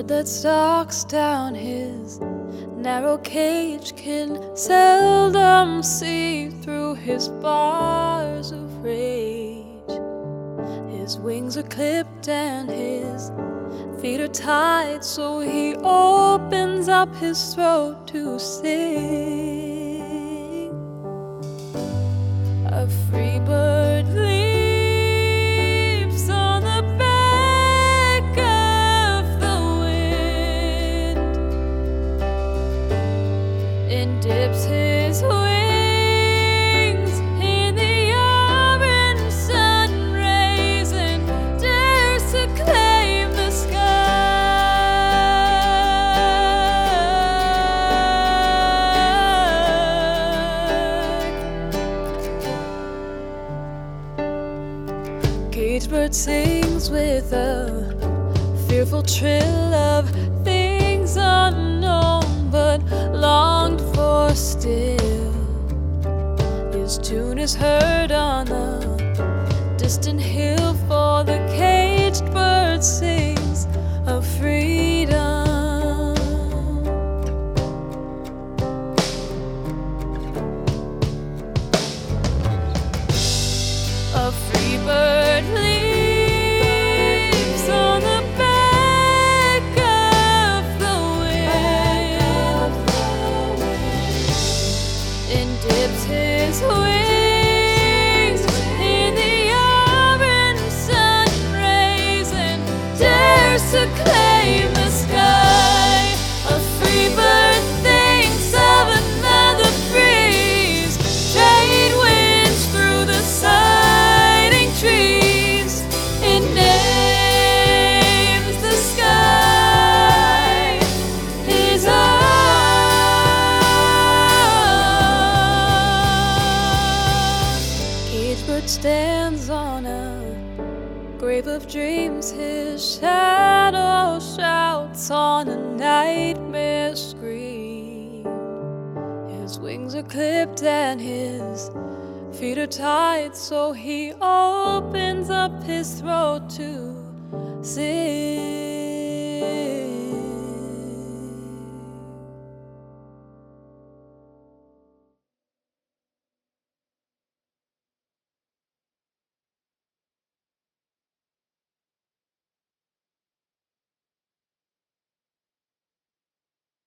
bird that stalks down his narrow cage can seldom see through his bars of rage. His wings are clipped and his feet are tied, so he opens up his throat to sing. A free bird leaps on the back of the wind and dips his wings in the orange sun rays and dares to claim the sky. Caged bird sings with a fearful trill of things unknown but longed for still. His tune is heard on the distant hill, for the caged bird sings of freedom. A free bird leaps on the back of the wind and dips his wings in the orange sun rays and dares to claim the sky. A free bird thinks of another breeze, trade winds through the siding trees. It names the sky his own. Caged bird stands on a grave of dreams, his shadow shouts on a nightmare scream. His wings are clipped and his feet are tied, so he opens up his throat to sing.